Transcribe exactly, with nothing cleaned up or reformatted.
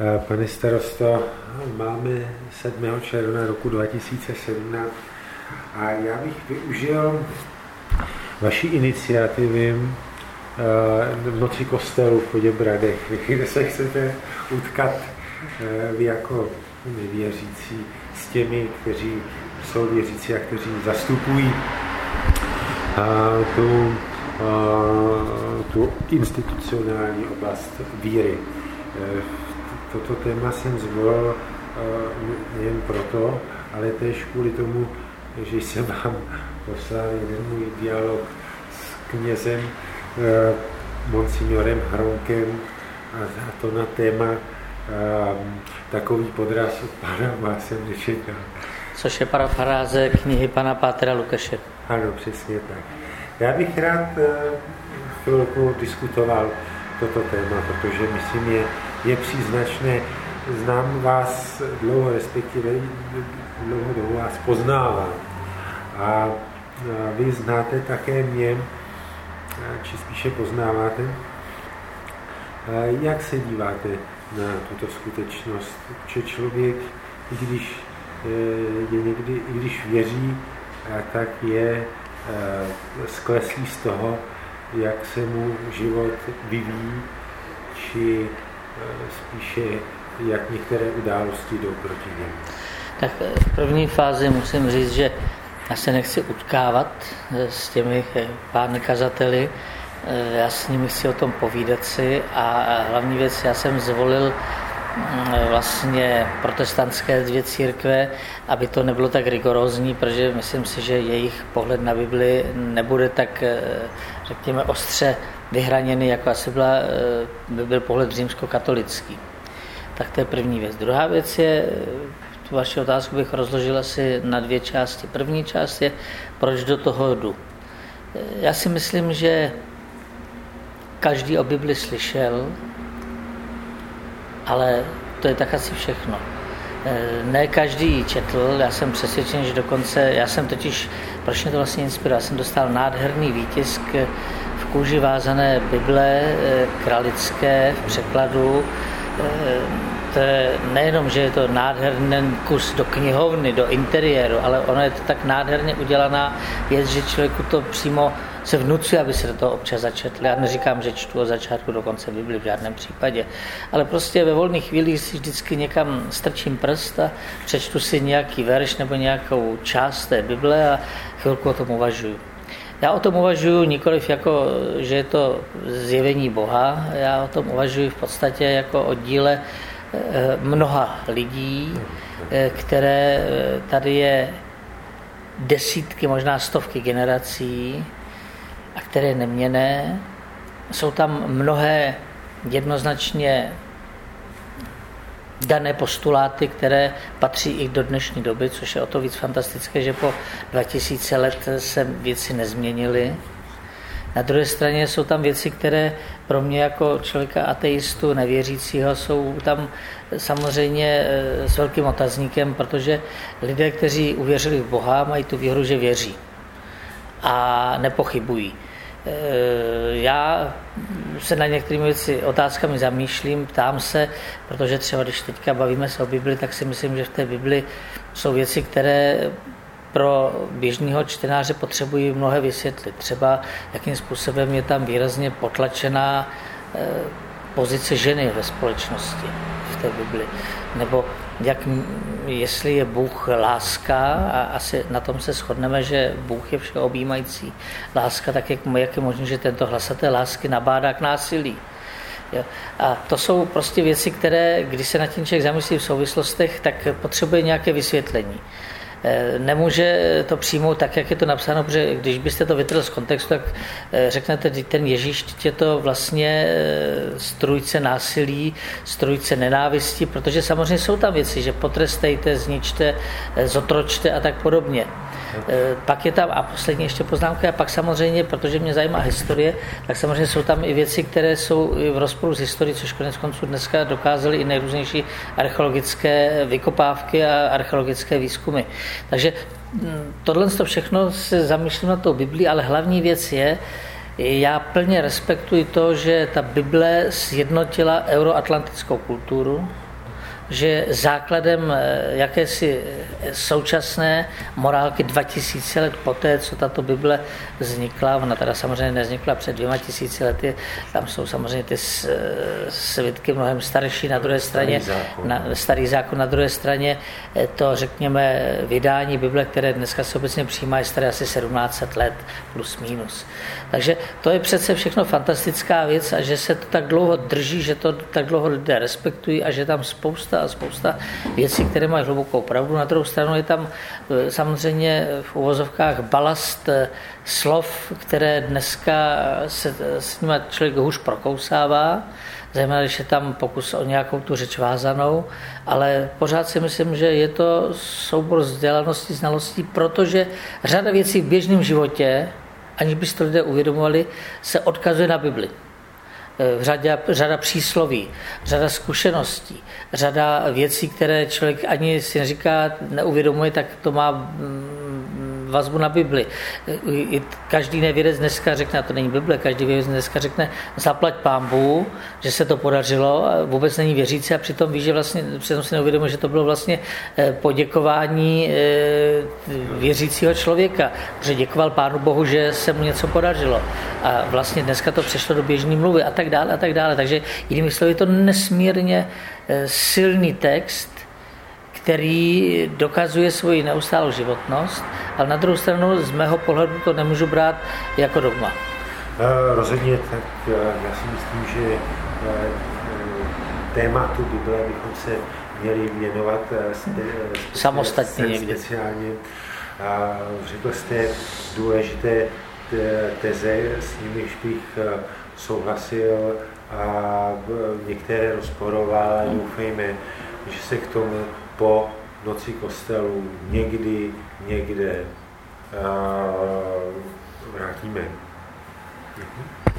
Pane starosto, máme sedmého června roku dva tisíce sedmnáct a já bych využil vaší iniciativy v Noci kostelů v Poděbradech, kde se chcete utkat vy jako nevěřící s těmi, kteří jsou věřící a kteří zastupují tu, tu institucionální oblast víry. Toto téma jsem zvolil nejen proto, ale též kvůli tomu, že jsem vám poslal jeden můj dialog s knězem monsignorem Hronkem a to na téma takový podraz od Pána má jsem nečekal. Což je parafráze knihy pana Pátra Lukeše. Ano, přesně tak. Já bych rád chvilku diskutoval toto téma, protože myslím, je, je příznačné. Znám vás dlouho, respektive dlouho dobu vás poznávám. A vy znáte také mě, či spíše poznáváte. Jak se díváte na tuto skutečnost, že člověk, i když je někdy, i když věří, tak je skleslý z toho, jak se mu život vyvíjí, či spíše jak některé události jdou proti němu. Tak v první fázi musím říct, že já se nechci utkávat s těmi pány kazateli, já s nimi chci o tom povídat si a hlavní věc, já jsem zvolil vlastně protestantské dvě církve, aby to nebylo tak rigorózní, protože myslím si, že jejich pohled na Bibli nebude tak, řekněme, ostře vyhraněný, jako asi byla, by byl pohled římskokatolický. Tak to je první věc. Druhá věc je, tu vaši otázku bych rozložil asi na dvě části. První část je, proč do toho jdu. Já si myslím, že každý o Bibli slyšel, ale to je tak asi všechno. Ne každý ji četl, já jsem přesvědčen, že dokonce, já jsem totiž, proč mě to vlastně inspiroval, já jsem dostal nádherný výtisk v kůži vázané Bible, kralické, v překladu. To je nejenom, že je to nádherný kus do knihovny, do interiéru, ale ono je to tak nádherně udělaná věc, že člověku to přímo se vnucuje, aby se do toho občas začetli. Já neříkám, že čtu od začátku do konce Bibli v žádném případě, ale prostě ve volných chvílích si vždycky někam strčím prst a přečtu si nějaký verš nebo nějakou část té Bible a chvilku o tom uvažuju. Já o tom uvažuji nikoliv jako, že je to zjevení Boha, já o tom uvažuji v podstatě jako o díle mnoha lidí, které tady je desítky, možná stovky generací a které je neměnné. Jsou tam mnohé jednoznačně dané postuláty, které patří i do dnešní doby, což je o to víc fantastické, že po dva tisíce let se věci nezměnily. Na druhé straně jsou tam věci, které pro mě jako člověka ateistu, nevěřícího, jsou tam samozřejmě s velkým otazníkem, protože lidé, kteří uvěřili v Boha, mají tu víru, že věří a nepochybují. Já se na některými věci otázkami zamýšlím, ptám se, protože třeba když teďka bavíme se o Bibli, tak si myslím, že v té Bibli jsou věci, které pro běžného čtenáře potřebují mnohé vysvětlit. Třeba jakým způsobem je tam výrazně potlačená pozice ženy ve společnosti v té Bibli. Nebo jak, jestli je Bůh láska, a asi na tom se shodneme, že Bůh je všeobjímající láska, tak jak, jak je možné, že tento hlas té lásky nabádá k násilí. Jo. A to jsou prostě věci, které, když se nad tím člověk zamyslí v souvislostech, tak potřebuje nějaké vysvětlení. Nemůže to přijmout tak, jak je to napsáno, protože když byste to vytrhl z kontextu, tak řeknete, že ten Ježíš je to vlastně strůjce násilí, strůjce nenávisti, protože samozřejmě jsou tam věci, že potrestejte, zničte, zotročte a tak podobně. Pak je tam, a poslední ještě poznámka, a pak samozřejmě, protože mě zajímá historie, tak samozřejmě jsou tam i věci, které jsou v rozporu s historií, což konec konců dneska dokázaly i nejrůznější archeologické vykopávky a archeologické výzkumy. Takže tohle všechno se zamýšlím na tou Biblii, ale hlavní věc je, já plně respektuji to, že ta Bible sjednotila euroatlantickou kulturu, že základem jakési současné morálky dva tisíce let poté, co tato Bible vznikla, ona teda samozřejmě nevznikla před dvěma tisíci lety, tam jsou samozřejmě ty svědky mnohem starší, na druhé straně starý zákon, na, starý zákon na druhé straně to, řekněme, vydání Bible, které dneska se obecně přijímá, je staré asi sedmnáct set let plus minus. Takže to je přece všechno fantastická věc a že se to tak dlouho drží, že to tak dlouho lidé respektují a že tam spousta a spousta věcí, které mají hlubokou pravdu. Na druhou stranu je tam samozřejmě v uvozovkách balast slov, které dneska se s nimi člověk hůř prokousává, zejména když je tam pokus o nějakou tu řeč vázanou, ale pořád si myslím, že je to soubor vzdělanosti, znalostí, protože řada věcí v běžném životě, aniž by si to lidé uvědomovali, se odkazuje na Bibli. Řada, řada přísloví, řada zkušeností, řada věcí, které člověk ani si neříká, neuvědomuje, tak to má vazbu na Bibli. Každý nevědec dneska řekne, a to není Bible, každý vědec dneska řekne, zaplať Pánbu, že se to podařilo, a vůbec není věřící a přitom ví, že vlastně, přitom si neuvědomuje, že to bylo vlastně poděkování věřícího člověka, že děkoval Pánu Bohu, že se mu něco podařilo. A vlastně dneska to přešlo do běžné mluvy a tak dále a tak dále. Takže jinými slovy je to nesmírně silný text, který dokazuje svoji neustálou životnost, ale na druhou stranu z mého pohledu to nemůžu brát jako dogma. Rozhodně, tak já si myslím, že tématu Bible bychom se měli věnovat samostatně někdy. Speciálně. Řekl jste důležité teze, s nimiž bych souhlasil a některé rozporoval, ale doufejme, že se k tomu po noci kostelů někdy, někde vrátíme. Mhm.